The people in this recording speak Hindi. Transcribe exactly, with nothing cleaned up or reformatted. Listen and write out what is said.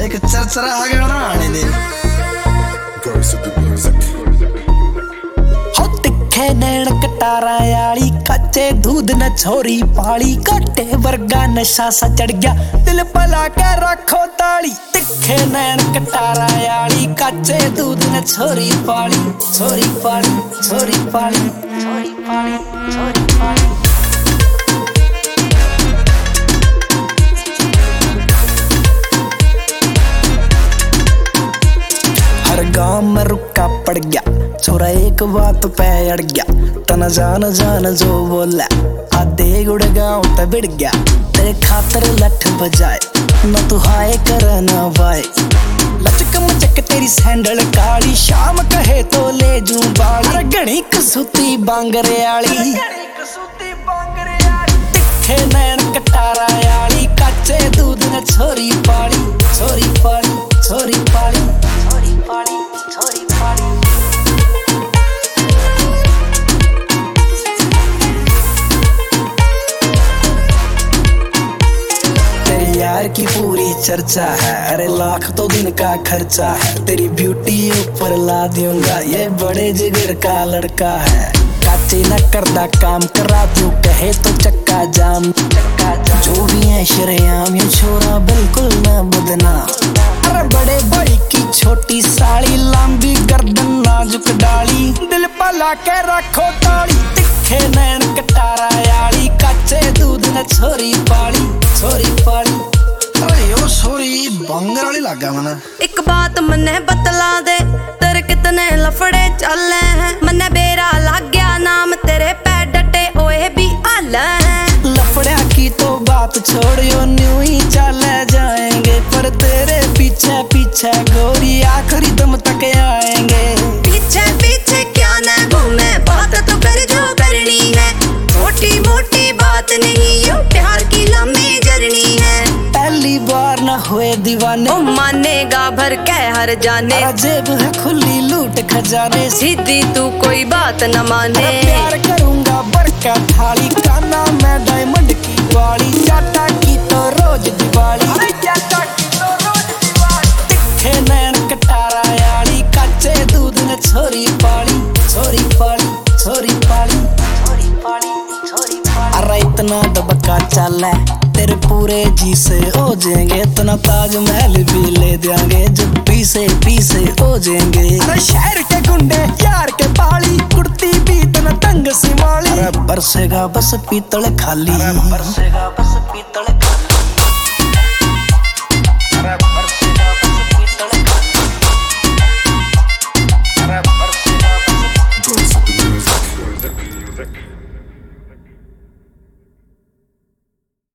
एक चरचरा आ गया ना आने दे हो तिखे नैन कटारा याली कच्चे दूध न छोरी पाली काटे वर्गा नशा सा चढ़ गया दिल पला के रखो ताली तिखे नैन कटारा याली कच्चे दूध न छोरी पाली छोरी पाली छोरी पाली छोरी पाली छोरी पाली हर गांव में रुका पड़ गया छोरा एक बात पे अड़ गया तना जान जान जो बोला आधे गुड़ गाँव पे बिड़ गया तेरे खातर लठ बजाए न तू हाय कर न वाए लचक मचक तेरी सैंडल काली शाम कहे तो ले जू बाली घनी कसूती बांगरे आली तिखे नैन कटारा याली कच्चे दूध न छोरी पाली छोरी पाली छोरी पाली छोरी पाली छोरी पाली तेरी यार की पूरी चर्चा है अरे लाख तो दिन का खर्चा है तेरी ब्यूटी ऊपर ला दूंगा ये बड़े जिगर का लड़का है काचे न करदा काम करा दूं कहे तो चक्का जाम चक्का जाम जो भी है शरेआम ये छोरा बिल्कुल न बदना अरे बड़े भाई की छोटी साड़ी लंबी गर्दन नाजुक डाली दिल पला के रखो ताली तिखे नैन कटारा याली कच्चे दूध न छोरी पाली छोरी पाली अरे यो छोरी बंगर वाली लगा मना एक बात मने बतला दे तेरे कितने लफड़े चले हैं मने बेरा लग गया नाम तेरे पे डटे ओए भी आला है लफड़िया की तो बात छोड़ियो न्यू ही चले जाएंगे पर तेरे पीछे पीछे गोरी आखिरी दम तक आएंगे पीछे पीछे क्या ना घूमे बात तो कर जो करनी है छोटी मोटी बात नहीं यो प्यार की लंबी जर्नी है पहली बार न हुए दीवाने ओ मानेगा भर के हर जाने जेब है खुली लूट खजाने सीधी तू कोई बात न माने प्यार करूंगा बरका थाली का नाम है डायमंड की बाड़ी जाटा की तो रोज दिवाली जाटा की तो रोज दिवाली तिखे नैन कटारा याली कच्चे दूध न छोरी पाली छोरी पाली छोरी पाली छोरी पाली छोरी पाली अरे इतना दबका चल है तेरे पूरे जी से हो जाएंगे इतना ताजमहल भी ले देंगे जब पीसे पीसे हो जाएंगे अरे शहर के गुंडे यार के पाली कुर्ती भी तना तंग सी माली अरे बरसेगा बस पीतल खाली अरे बरसेगा बस पीतल खाली अरे बरसेगा बस पीतल खाली अरे बरसेगा बस